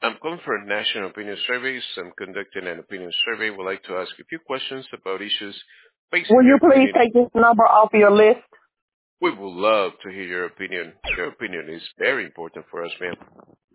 I'm calling for a national opinion survey. I'm conducting an opinion survey. Would like to ask a few questions about issues Will facing you your please community. take this number off your list? We would love to hear your opinion. Your opinion is very important for us, ma'am.